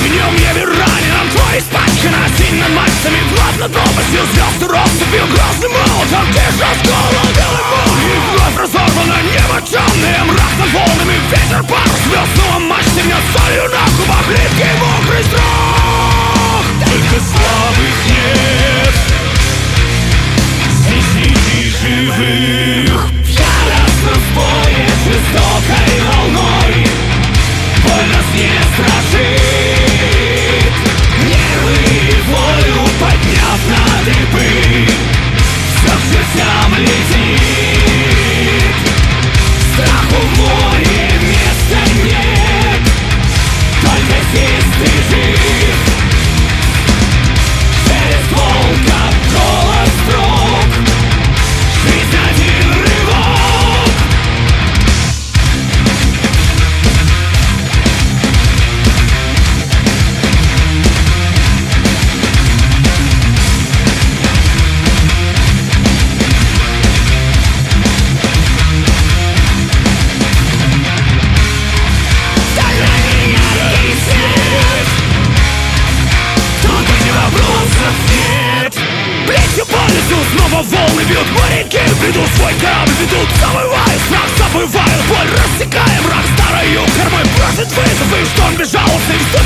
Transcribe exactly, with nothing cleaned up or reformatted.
синем небе раненом. Твой испачкана синь над мачтами, влад над пропастью, звезды россыпью, грозным молотом тишь раскола белый мой. И вновь разорвано небо темное, мрак над волнами, ветер пар звезд, снова мачты мне солью на губах, липкий мокрый страх. Только слабых нет, здесь среди живых. В яростном бое жестокой волной боль нас не страшит. Нервы и волю подняв на дыбы, все к чертям летит. Страху в море места нет, только здесь ты жив. Через волка голос строк, жизнь один рывок. Снова волны бьют, моряки ведут свой корабль, ведут, завывают, страх забывают, боль рассекая мрак старою кормой, бросит вызов, и что он безжалостный,